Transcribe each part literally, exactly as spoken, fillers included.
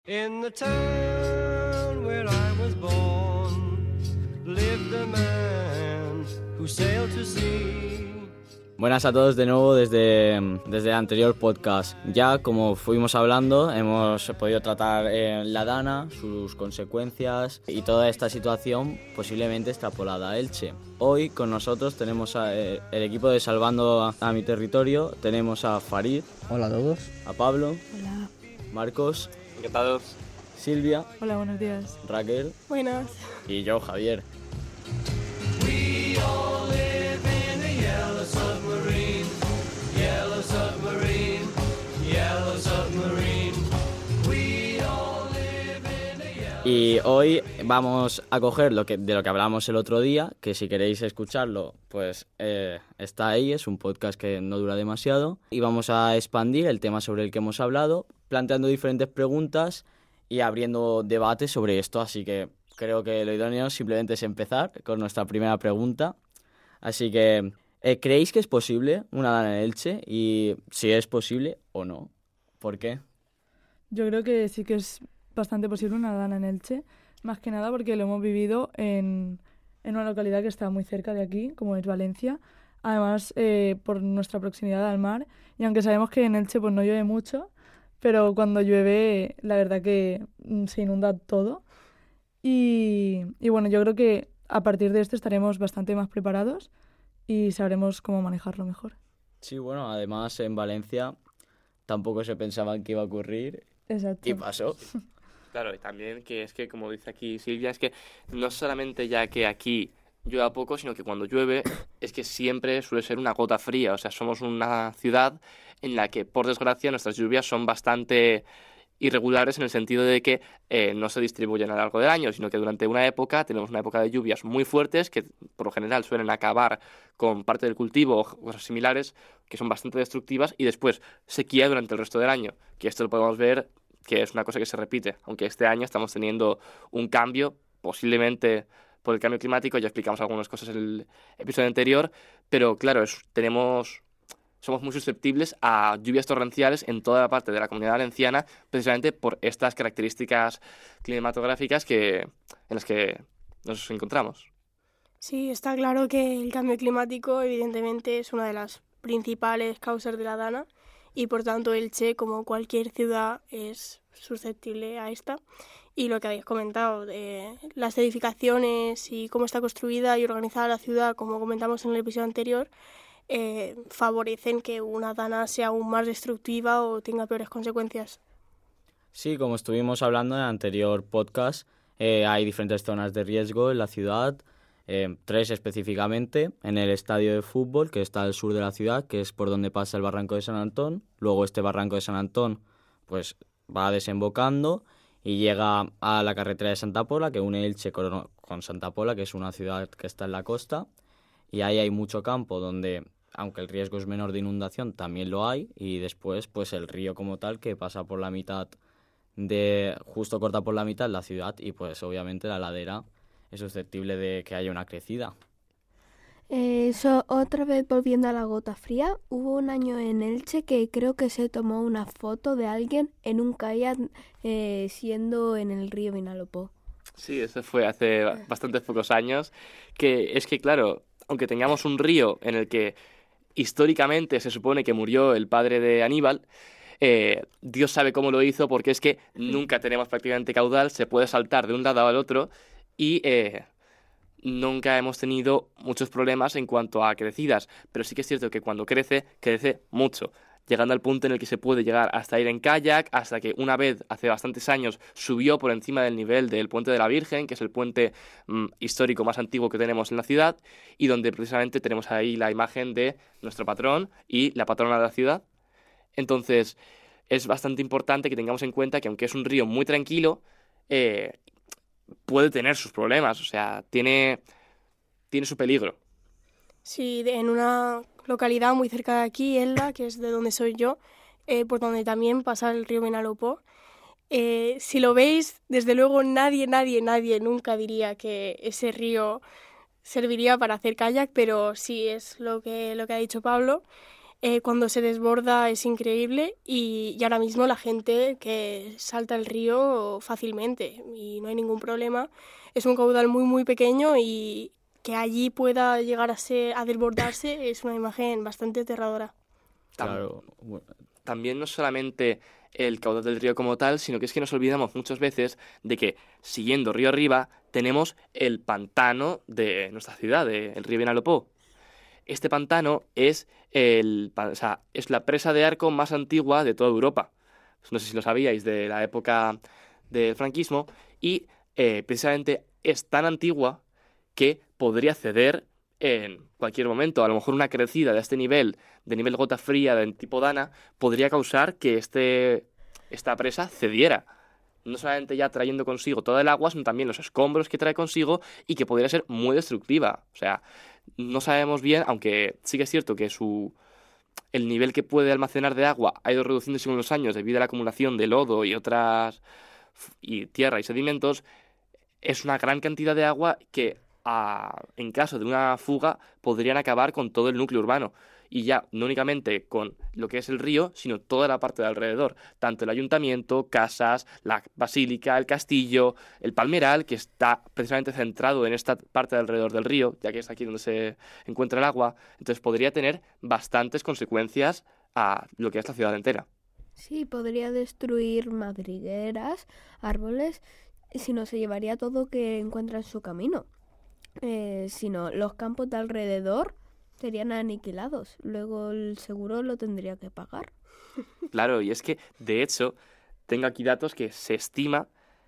In the town where I was born, lived a man who sailed to sea. Buenas a todos de nuevo desde, desde el anterior podcast. Ya como fuimos hablando, hemos podido tratar eh, la Dana, sus consecuencias y toda esta situación posiblemente extrapolada a Elche. Hoy con nosotros tenemos a, eh, el equipo de Salvando a, a mi Territorio. Tenemos a Farid. Hola a todos. A Pablo. Hola. Marcos. Encantados. Silvia. Hola, buenos días. Raquel. Buenas. Y yo, Javier. We all live in a yellow submarine, yellow submarine, yellow submarine. We all live in a yellow. Y hoy vamos a coger lo que, de lo que hablamos el otro día, que si queréis escucharlo, pues eh, está ahí, es un podcast que no dura demasiado. Y vamos a expandir el tema sobre el que hemos hablado, planteando diferentes preguntas y abriendo debates sobre esto. Así que creo que lo idóneo simplemente es empezar con nuestra primera pregunta. Así que, eh, ¿creéis que es posible una Dana en Elche? Y si es posible o no, ¿por qué? Yo creo que sí que es bastante posible una Dana en Elche, más que nada porque lo hemos vivido en, en una localidad que está muy cerca de aquí, como es Valencia. Además, eh, por nuestra proximidad al mar, y aunque sabemos que en Elche pues, no llueve mucho, pero cuando llueve la verdad que mm, se inunda todo. Y, y bueno, yo creo que a partir de esto estaremos bastante más preparados y sabremos cómo manejarlo mejor. Sí, bueno, además en Valencia tampoco se pensaban que iba a ocurrir. Exacto. Y pasó. Claro, y también que es que, como dice aquí Silvia, es que no solamente ya que aquí llueva poco, sino que cuando llueve es que siempre suele ser una gota fría. O sea, somos una ciudad en la que, por desgracia, nuestras lluvias son bastante irregulares en el sentido de que eh, no se distribuyen a lo largo del año, sino que durante una época tenemos una época de lluvias muy fuertes que por lo general suelen acabar con parte del cultivo o cosas similares que son bastante destructivas, y después sequía durante el resto del año, que esto lo podemos ver que es una cosa que se repite, aunque este año estamos teniendo un cambio, posiblemente por el cambio climático. Ya explicamos algunas cosas en el episodio anterior, pero claro, es, tenemos... somos muy susceptibles a lluvias torrenciales en toda la parte de la Comunidad Valenciana, precisamente por estas características climatográficas que, en las que nos encontramos. Sí, está claro que el cambio climático evidentemente es una de las principales causas de la Dana y por tanto Elche, como cualquier ciudad, es susceptible a esta. Y lo que habéis comentado, de las edificaciones y cómo está construida y organizada la ciudad, como comentamos en el episodio anterior, Eh, favorecen que una Dana sea aún más destructiva o tenga peores consecuencias. Sí, como estuvimos hablando en el anterior podcast, eh, hay diferentes zonas de riesgo en la ciudad, eh, tres específicamente, en el estadio de fútbol que está al sur de la ciudad, que es por donde pasa el barranco de San Antón. Luego este barranco de San Antón pues va desembocando y llega a la carretera de Santa Pola, que une Elche con, con Santa Pola, que es una ciudad que está en la costa, y ahí hay mucho campo donde, aunque el riesgo es menor de inundación, también lo hay, y después pues el río como tal, que pasa por la mitad de, justo corta por la mitad la ciudad, y pues obviamente la ladera es susceptible de que haya una crecida. Eh, Eso, otra vez volviendo a la gota fría, hubo un año en Elche que creo que se tomó una foto de alguien en un kayak eh, siendo en el río Vinalopó. Sí, eso fue hace bastantes pocos años, que es que claro, aunque tengamos un río en el que históricamente se supone que murió el padre de Aníbal, eh, Dios sabe cómo lo hizo, porque es que nunca tenemos prácticamente caudal, se puede saltar de un lado al otro y eh, nunca hemos tenido muchos problemas en cuanto a crecidas, pero sí que es cierto que cuando crece, crece mucho, llegando al punto en el que se puede llegar hasta ir en kayak, hasta que una vez, hace bastantes años, subió por encima del nivel del Puente de la Virgen, que es el puente mmm, histórico más antiguo que tenemos en la ciudad, y donde precisamente tenemos ahí la imagen de nuestro patrón y la patrona de la ciudad. Entonces, es bastante importante que tengamos en cuenta que aunque es un río muy tranquilo, eh, puede tener sus problemas, o sea, tiene, tiene su peligro. Sí, en una localidad muy cerca de aquí, Elda, que es de donde soy yo, eh, por donde también pasa el río Vinalopó. Eh, si lo veis, desde luego nadie, nadie, nadie nunca diría que ese río serviría para hacer kayak, pero sí es lo que, lo que ha dicho Pablo. eh, cuando se desborda es increíble y, y ahora mismo la gente que salta el río fácilmente y no hay ningún problema. Es un caudal muy muy pequeño y que allí pueda llegar a ser a desbordarse es una imagen bastante aterradora. Claro, bueno, También no solamente el caudal del río como tal, sino que es que nos olvidamos muchas veces de que, siguiendo río arriba, tenemos el pantano de nuestra ciudad, de- el río Vinalopó. Este pantano es, el, pa- o sea, es la presa de arco más antigua de toda Europa. No sé si lo sabíais, de la época del franquismo, y eh, precisamente es tan antigua que podría ceder en cualquier momento. A lo mejor una crecida de este nivel, de nivel gota fría, de tipo Dana, podría causar que este, esta presa cediera. No solamente ya trayendo consigo toda el agua, sino también los escombros que trae consigo y que podría ser muy destructiva. O sea, no sabemos bien, aunque sí que es cierto que su, el nivel que puede almacenar de agua ha ido reduciéndose con los años debido a la acumulación de lodo y otras y tierra y sedimentos. Es una gran cantidad de agua que a- en caso de una fuga podrían acabar con todo el núcleo urbano y ya no únicamente con lo que es el río, sino toda la parte de alrededor, tanto el ayuntamiento, casas, la basílica, el castillo, el palmeral, que está precisamente centrado en esta parte de alrededor del río, ya que es aquí donde se encuentra el agua. Entonces podría tener bastantes consecuencias a lo que es la ciudad entera. Sí, podría destruir madrigueras, árboles, si no se llevaría todo que encuentra en su camino. Eh, si no, los campos de alrededor serían aniquilados. Luego el seguro lo tendría que pagar. Claro, y es que, de hecho, tengo aquí datos que se estima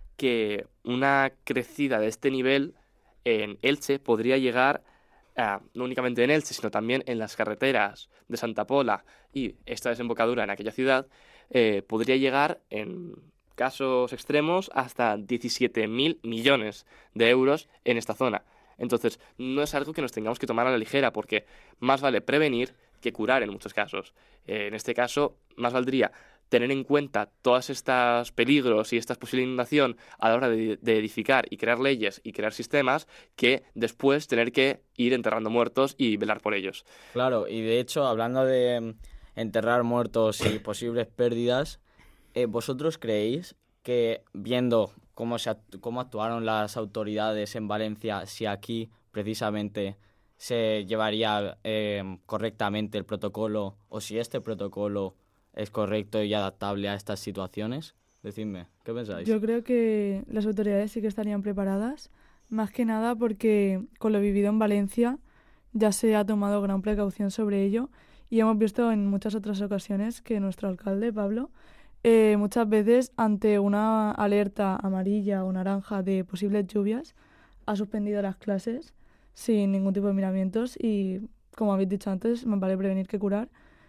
que una crecida de este nivel en Elche podría llegar, a, no únicamente en Elche, sino también en las carreteras de Santa Pola y esta desembocadura en aquella ciudad, eh, podría llegar, en casos extremos, hasta diecisiete mil millones de euros en esta zona. Entonces, no es algo que nos tengamos que tomar a la ligera, porque más vale prevenir que curar en muchos casos. Eh, en este caso, más valdría tener en cuenta todos estos peligros y esta posible inundación a la hora de, de edificar y crear leyes y crear sistemas, que después tener que ir enterrando muertos y velar por ellos. claro, y de hecho, hablando de mm, enterrar muertos y posibles pérdidas, eh, ¿vosotros creéis que viendo cómo, se act- cómo actuaron las autoridades en Valencia, si aquí precisamente se llevaría eh, correctamente el protocolo o si este protocolo es correcto y adaptable a estas situaciones? Decidme, ¿qué pensáis? Yo creo que las autoridades sí que estarían preparadas, más que nada porque con lo vivido en Valencia ya se ha tomado gran precaución sobre ello y hemos visto en muchas otras ocasiones que nuestro alcalde, Pablo, eh, muchas veces ante una alerta amarilla o naranja de posibles lluvias ha suspendido las clases sin ningún tipo de miramientos y, como habéis dicho antes, más vale prevenir que curar.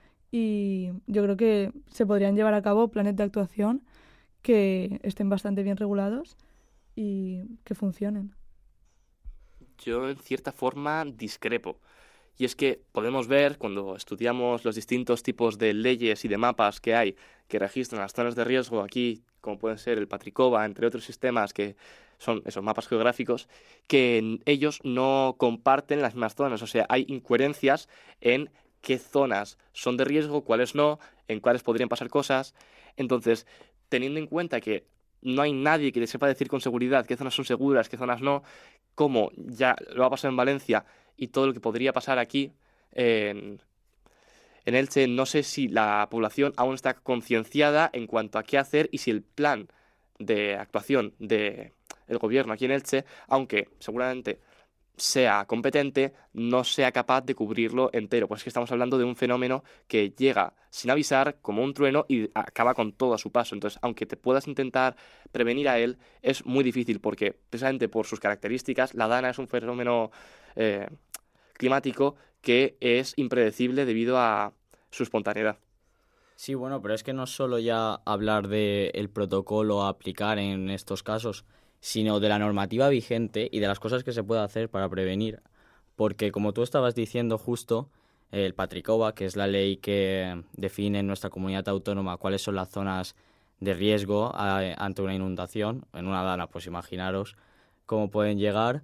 Y yo creo que se podrían llevar a cabo planes de actuación que estén bastante bien regulados y que funcionen. Yo, en cierta forma, discrepo. Y es que podemos ver, cuando estudiamos los distintos tipos de leyes y de mapas que hay que registran las zonas de riesgo aquí, como pueden ser el Patricova, entre otros sistemas que son esos mapas geográficos, que en ellos no comparten las mismas zonas. O sea, hay incoherencias en qué zonas son de riesgo, cuáles no, en cuáles podrían pasar cosas. Entonces, teniendo en cuenta que no hay nadie que le sepa decir con seguridad qué zonas son seguras, qué zonas no, como ya lo ha pasado en Valencia y todo lo que podría pasar aquí en, en Elche, no sé si la población aún está concienciada en cuanto a qué hacer y si el plan de actuación del gobierno aquí en Elche, aunque seguramente sea competente, no sea capaz de cubrirlo entero. Pues es que estamos hablando de un fenómeno que llega sin avisar, como un trueno, y acaba con todo a su paso. Entonces, aunque te puedas intentar prevenir a él, es muy difícil porque, precisamente por sus características, la Dana es un fenómeno eh, climático que es impredecible debido a su espontaneidad. Sí, bueno, pero es que no es solo ya hablar del protocolo a aplicar en estos casos, sino de la normativa vigente y de las cosas que se puede hacer para prevenir. Porque, como tú estabas diciendo justo, el Patricova, que es la ley que define en nuestra comunidad autónoma cuáles son las zonas de riesgo a, ante una inundación, en una dana, pues imaginaros cómo pueden llegar,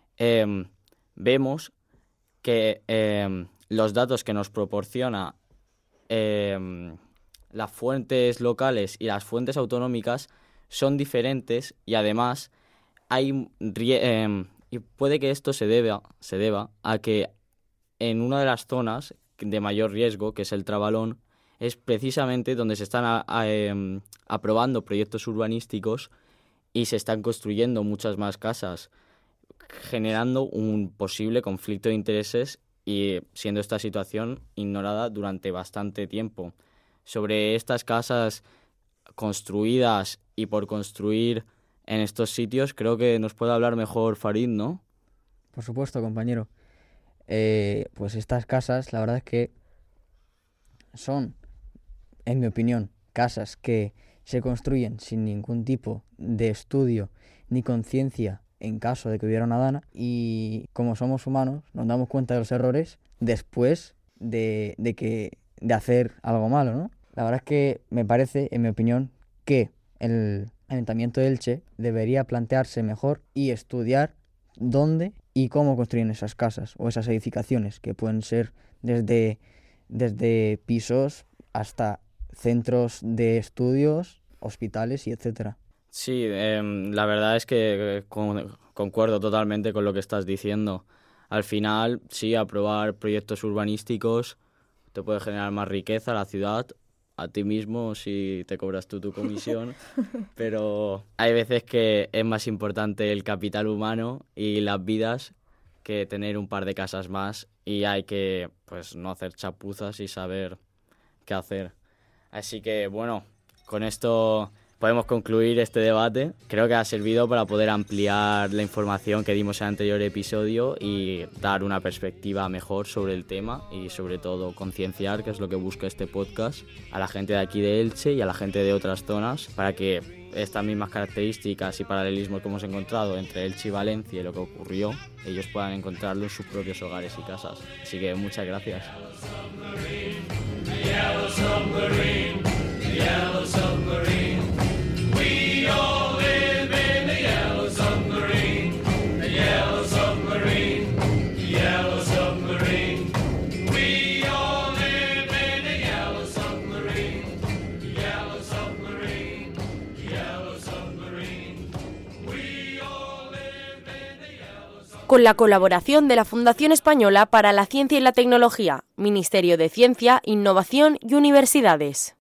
eh, vemos que eh, los datos que nos proporciona eh, las fuentes locales y las fuentes autonómicas son diferentes y además hay eh, y puede que esto se deba, se deba a que en una de las zonas de mayor riesgo, que es el Trabalón, es precisamente donde se están a, a, eh, aprobando proyectos urbanísticos y se están construyendo muchas más casas, generando un posible conflicto de intereses y siendo esta situación ignorada durante bastante tiempo. Sobre estas casas construidas y por construir en estos sitios, creo que nos puede hablar mejor Farid, ¿no? Por supuesto, compañero. Eh, pues estas casas, la verdad es que son, en mi opinión, casas que se construyen sin ningún tipo de estudio ni conciencia en caso de que hubiera una dana, y como somos humanos nos damos cuenta de los errores después de, de, que, de hacer algo malo, ¿no? La verdad es que me parece, en mi opinión, que el Ayuntamiento de Elche debería plantearse mejor y estudiar dónde y cómo construyen esas casas o esas edificaciones, que pueden ser desde, desde pisos hasta centros de estudios, hospitales y etcétera. Sí, eh, la verdad es que con, concuerdo totalmente con lo que estás diciendo. Al final, sí, aprobar proyectos urbanísticos te puede generar más riqueza a la ciudad, a ti mismo si te cobras tú tu comisión, pero hay veces que es más importante el capital humano y las vidas que tener un par de casas más, y hay que pues no hacer chapuzas y saber qué hacer. Así que bueno, con esto podemos concluir este debate. Creo que ha servido para poder ampliar la información que dimos en el anterior episodio y dar una perspectiva mejor sobre el tema y sobre todo concienciar, que es lo que busca este podcast, a la gente de aquí de Elche y a la gente de otras zonas, para que estas mismas características y paralelismos que hemos encontrado entre Elche y Valencia y lo que ocurrió, ellos puedan encontrarlo en sus propios hogares y casas. Así que muchas gracias. We all live in the yellow submarine, the yellow submarine, the yellow submarine. We all live in the yellow submarine, the yellow submarine, the yellow submarine. We all live in the yellow submarine. Con la colaboración de la Fundación Española para la Ciencia y la Tecnología, Ministerio de Ciencia, Innovación y Universidades.